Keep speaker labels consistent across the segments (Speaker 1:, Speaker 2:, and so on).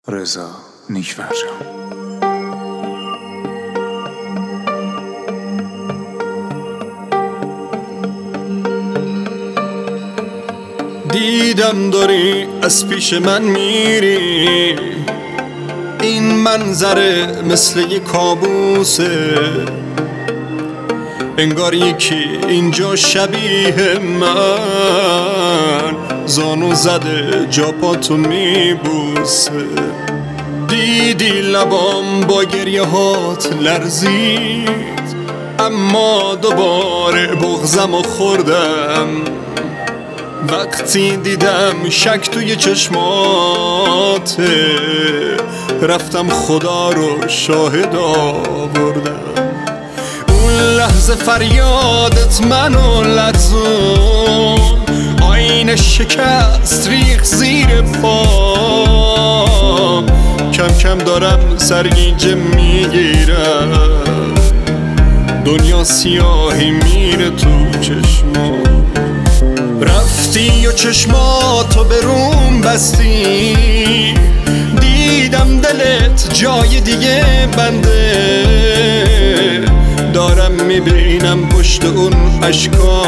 Speaker 1: رضا نیکفرجام.
Speaker 2: دیدم داری از پیش من میری، این منظره مثل یه کابوسه، انگار یکی اینجا شبیه من زانو زده جا پاتو میبوسه. دیدی لبام با گریه هات لرزید، اما دوباره بغضم و خوردم وقتی دیدم شک توی چشماته، رفتم خدا رو شاهد آوردم. اون لحظه فریادت منو لرزون، آینه شکست ریخ زیر پا، کم کم دارم سرگیجه میگیرم، دنیا سیاهی میره تو چشمام. رفتی و چشماتو به روم بستی، دیدم دلت جای دیگه بنده، دارم میبینم پشت اون اشکا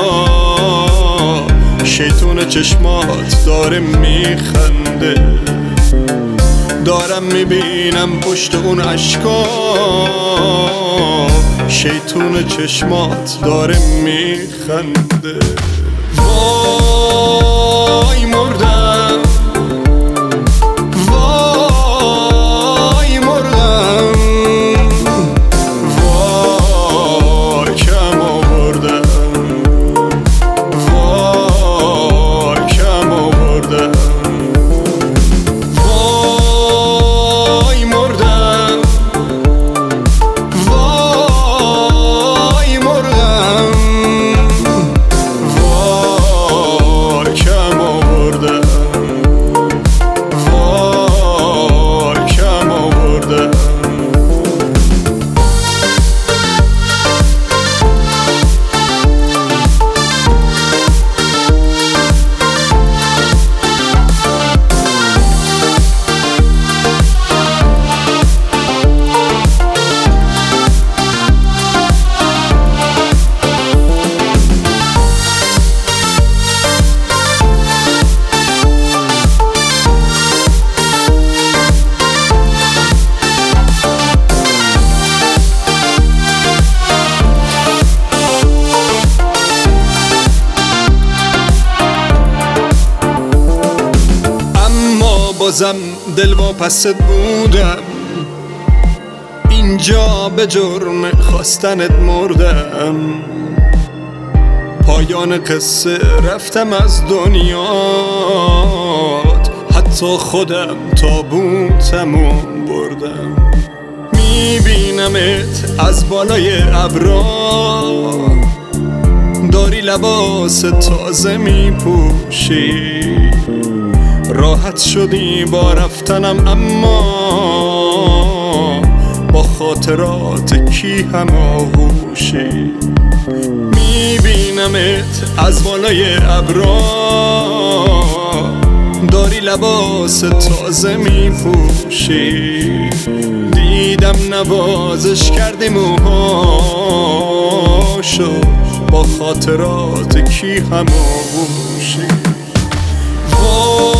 Speaker 2: شیطون چشمات داره میخنده، دارم میبینم پشت اون اشکا شیطون چشمات داره میخنده. وای مردم، وای مردم، وای کم آوردم، وای کم آوردم، وای مردم، وای مردم، بازم دل واپست بودم، اینجا به جرم خواستنت مردم، پایان قصه رفتم از دنیات، حتی خودم تابوتمو بردم. میبینمت از بالای ابرا، داری لباس تازه میپوشی، راحت شدی با رفتنم، اما با خاطرات کی هماغوشی. میبینمت از بالای ابرا، داری لباس تازه میپوشی، دیدم نوازش کردی موهاشو، با خاطرات کی هماغوشی.